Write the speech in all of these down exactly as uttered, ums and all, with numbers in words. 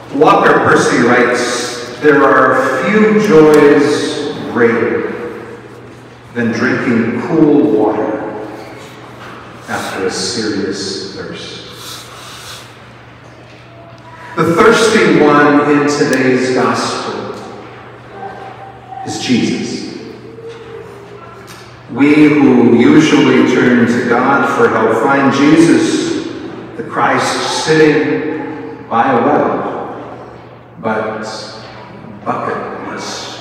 Walker Percy writes, "There are few joys greater than drinking cool water after a serious thirst." The thirsty one in today's gospel is Jesus. We who usually turn to God for help find Jesus, the Christ, sitting by a well, but bucketless.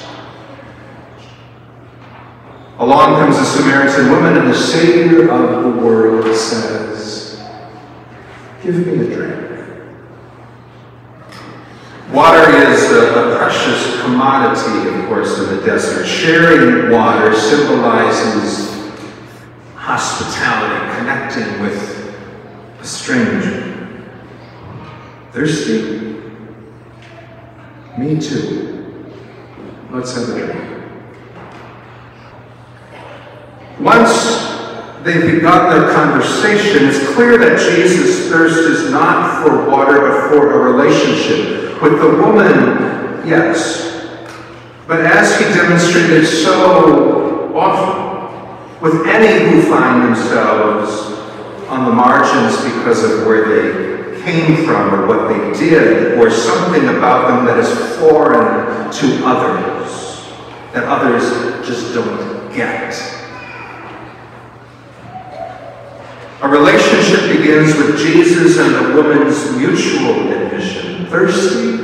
Along comes a Samaritan woman, and the Savior of the world says, "Give me a drink." Water is a, a precious commodity, of course, in the desert. Sharing water symbolizes hospitality, connecting with a stranger. Thirsty? Me too. Let's have a drink. Once they've begun their conversation, it's clear that Jesus' thirst is not for water, but for a relationship. With the woman, yes, but as he demonstrated so often, with any who find themselves on the margins because of where they came from or what they did, or something about them that is foreign to others, that others just don't get. A relationship begins with Jesus and the woman's mutual admission. Thirsty?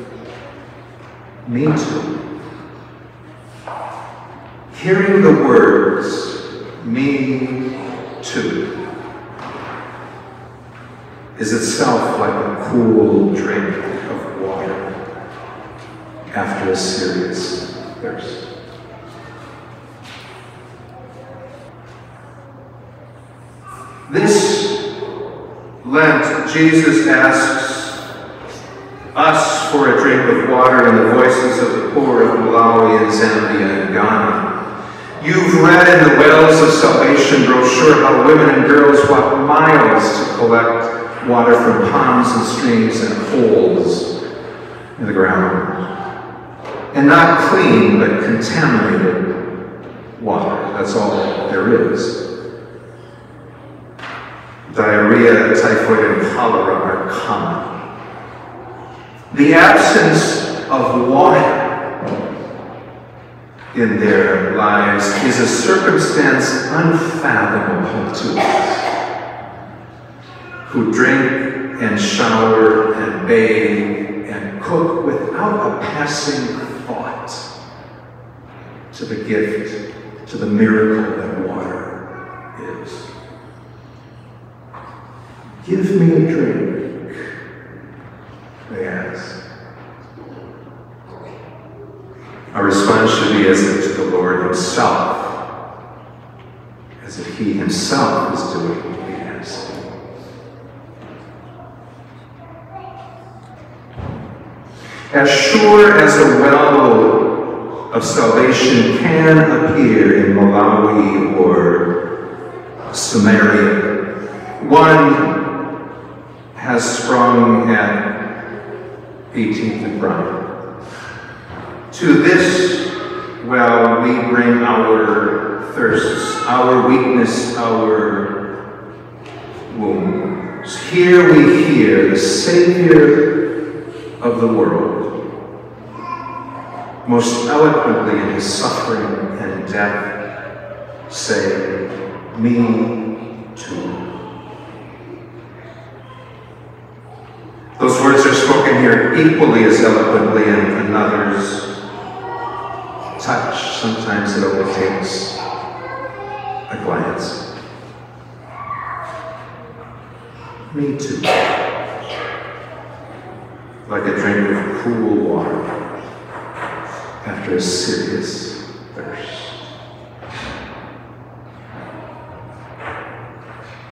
Me too. Hearing the words, "me too," is itself like a cool drink of water after a serious thirst. This Lent, Jesus asks us for a drink of water in the voices of the poor of Malawi and Zambia and Ghana. You've read in the Wells of Salvation brochure how women and girls walk miles to collect water from ponds and streams and holes in the ground. And not clean, but contaminated water. That's all there is. Diarrhea, typhoid, and cholera are common. The absence of water in their lives is a circumstance unfathomable to us, who drink and shower and bathe and cook without a passing thought to the gift, to the miracle that water is. "Give me a drink," they ask. Our response should be as if to the Lord himself, as if he himself is doing what we ask. As sure as a well of salvation can appear in Malawi or Samaria, one has sprung at eighteenth and Bryant. To this well we bring our thirsts, our weakness, our wounds. Here we hear the Savior of the world, most eloquently in his suffering and death, say, "Me too." Those words are spoken here equally as eloquently in another's touch. Sometimes it only takes a glance. Me too. Like a drink of cool water after a serious thirst.